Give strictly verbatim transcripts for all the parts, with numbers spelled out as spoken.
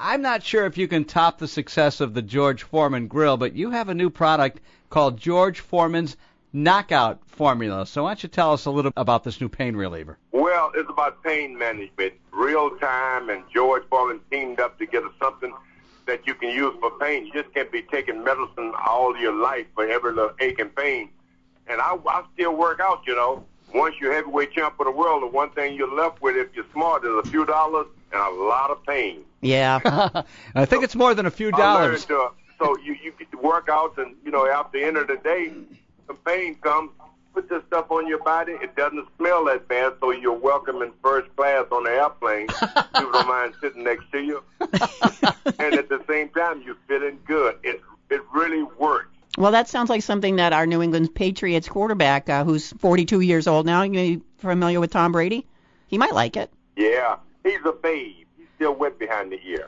I'm not sure if you can top the success of the George Foreman grill, but you have a new product called George Foreman's Knockout Formula. So why don't you tell us a little about this new pain reliever? Well, it's about pain management. Real time, and George Foreman teamed up together something that you can use for pain. You just can't be taking medicine all your life for every little ache and pain. And I, I still work out, you know. Once you're heavyweight champ of the world, the one thing you're left with, if you're smart, is a few dollars and a lot of pain. Yeah. I think so, it's more than a few dollars. To, so you, you get the workouts, and, you know, after the end of the day, some pain comes. Put this stuff on your body. It doesn't smell that bad, so you're welcome in first class on the airplane. People don't mind sitting next to you. And at the same time, you're feeling good. It it really works. Well, that sounds like something that our New England Patriots quarterback, uh, who's forty-two years old now, you familiar with Tom Brady? He might like it. Yeah, he's a babe. He's still wet behind the ear.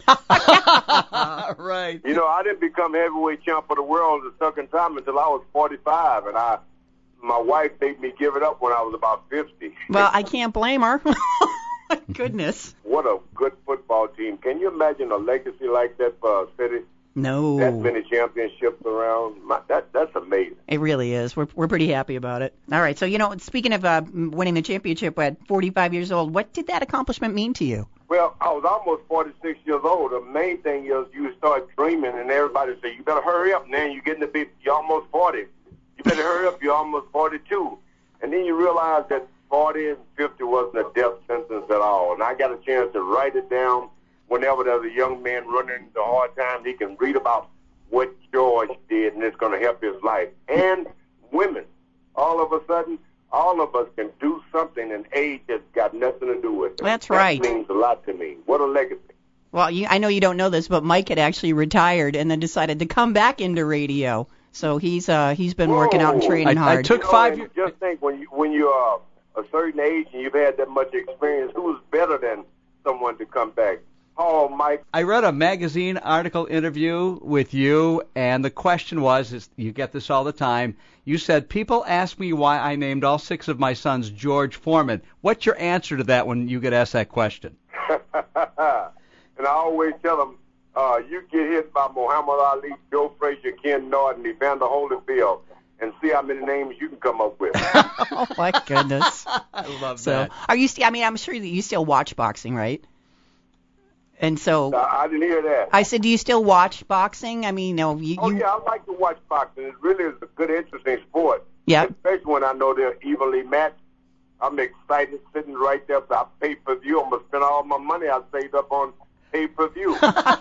Right. You know, I didn't become heavyweight champ of the world the second time until I was forty-five, and I... My wife made me give it up when I was about fifty. Well, I can't blame her. My goodness. What a good football team. Can you imagine a legacy like that for a city? No. That many championships around. My, that That's amazing. It really is. We're we're pretty happy about it. All right. So, you know, speaking of uh, winning the championship at forty-five years old, what did that accomplishment mean to you? Well, I was almost forty-six years old. The main thing is you start dreaming, and everybody say, you better hurry up, man. You're getting to be, you're almost forty. You better hurry up, you're almost forty-two. And then you realize that forty and fifty wasn't a death sentence at all. And I got a chance to write it down. Whenever there's a young man running the hard time, he can read about what George did, and it's going to help his life. And women, all of a sudden, all of us can do something, and age has got nothing to do with it. That's right. That means a lot to me. What a legacy. Well, you, I know you don't know this, but Mike had actually retired and then decided to come back into radio. So he's uh he's been Whoa. working out and training I, hard. I took You know, five and years. Just think, when you when you're uh, a certain age and you've had that much experience, who's better than someone to come back? Oh, Mike. I read a magazine article interview with you, and the question was, is, you get this all the time, you said, people ask me why I named all six of my sons George Foreman. What's your answer to that when you get asked that question? And I always tell them, uh, you get hit by Muhammad Ali, Joe Frazier, Ken Norton, Evander Holyfield, and see how many names you can come up with. Oh, my goodness. I love so, that. Are you st- I mean, I'm sure that you still watch boxing, right? And so... I, I didn't hear that. I said, do you still watch boxing? I mean, you know, you... Oh, you... yeah, I like to watch boxing. It really is a good, interesting sport. Yeah. Especially when I know they're evenly matched. I'm excited sitting right there. I pay per view. I'm going to spend all my money I saved up on pay per view.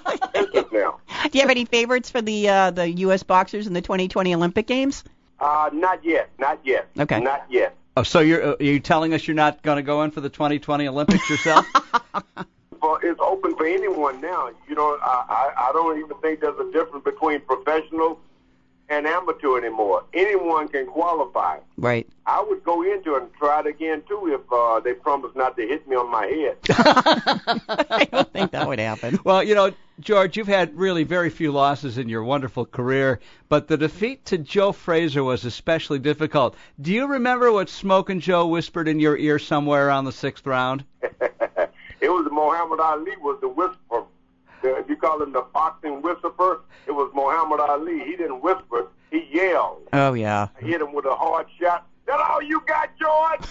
Now. Do you have any favorites for the uh, the U S boxers in the twenty twenty Olympic Games? Uh, not yet. Not yet. Okay. Not yet. Oh, so you're uh, are you telling us you're not going to go in for the twenty twenty Olympics yourself? Well, it's open for anyone now. You know, I, I, I don't even think there's a difference between professional and amateur anymore. Anyone can qualify. Right. I would go into it and try it again, too, if uh, they promise not to hit me on my head. I don't think that would happen. Well, you know, George, you've had really very few losses in your wonderful career, but the defeat to Joe Frazier was especially difficult. Do you remember what Smokin' Joe whispered in your ear somewhere around the sixth round? It was Muhammad Ali was the whisperer. The, if you call him the boxing whisperer, it was Muhammad Ali. He didn't whisper. He yelled. Oh, yeah. I hit him with a hard shot. That's all you got, George?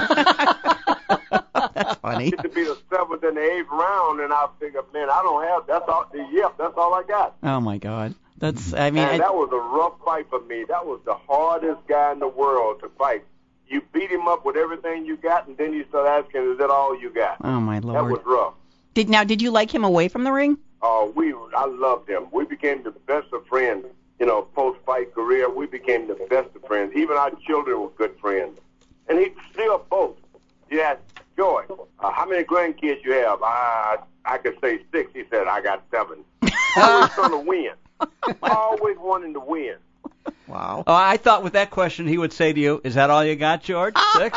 That's funny. It to be the seventh and the eighth round, and I figured, man, I don't have, that's all, yep, that's all I got. Oh, my God. That's, I mean. And I, that was a rough fight for me. That was the hardest guy in the world to fight. You beat him up with everything you got, and then you start asking, is that all you got? Oh, my That Lord. was rough. Did Now, did you like him away from the ring? Uh, we, I loved him. We became the best of friends. You know, post-fight career, we became the best of friends. Even our children were good friends. And he still both. Yeah, George, uh, how many grandkids you have? I, I could say six. He said, I got seven. Always trying to win. Always wanting to win. Wow. Oh, I thought with that question he would say to you, is that all you got, George? Six?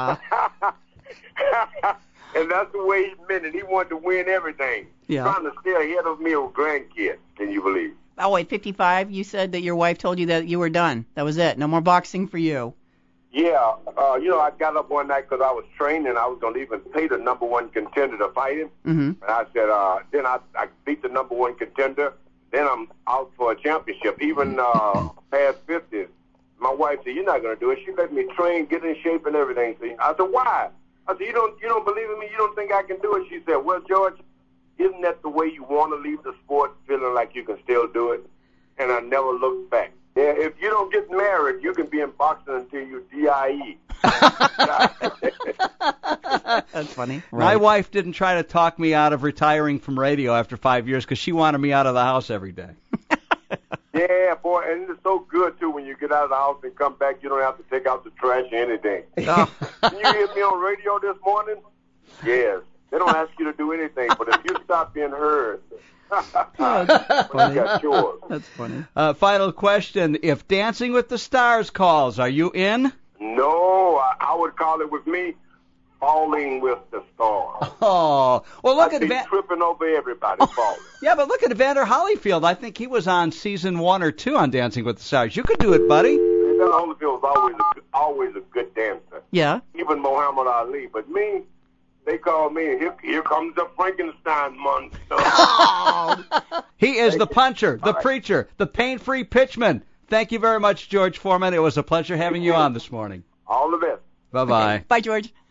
And that's the way he meant it. He wanted to win everything. Yeah. Trying to stay ahead of me with grandkids. Can you believe? Oh, at fifty-five, you said that your wife told you that you were done. That was it. No more boxing for you. Yeah, uh, you know, I got up one night because I was training. I was going to even pay the number one contender to fight him. Mm-hmm. And I said, uh, then I, I beat the number one contender. Then I'm out for a championship, even uh, past fifty. My wife said, "You're not going to do it." She let me train, get in shape, and everything. See, I said, "Why?" I said, "You don't, you don't believe in me? You don't think I can do it?" She said, "Well, George, isn't that the way you want to leave the sport, feeling like you can still do it?" And I never looked back. Yeah, if you don't get married, you can be in boxing until you D I E. That's funny. My Right. wife didn't try to talk me out of retiring from radio after five years because she wanted me out of the house every day. Yeah, boy, and it's so good, too, when you get out of the house and come back, you don't have to take out the trash or anything. Oh. Can you hear me on radio this morning? Yes. They don't ask you to do anything, but if you stop being heard, Oh, that's you funny. got yours. That's funny. Uh, final question. If Dancing with the Stars calls, are you in? No, I, I would call it with me, falling with the stars. Oh, well, look I'd at be Van- tripping over everybody falling. yeah, but look at Evander Holyfield. I think he was on season one or two on Dancing with the Stars. You could do it, buddy. Evander Holyfield was always a, always a good dancer, Yeah. even Muhammad Ali. But me, they call me, here, here comes the Frankenstein monster. He is the puncher, the All right. preacher, the pain-free pitchman. Thank you very much, George Foreman. It was a pleasure having you on this morning. All the best. Bye-bye. Bye, George.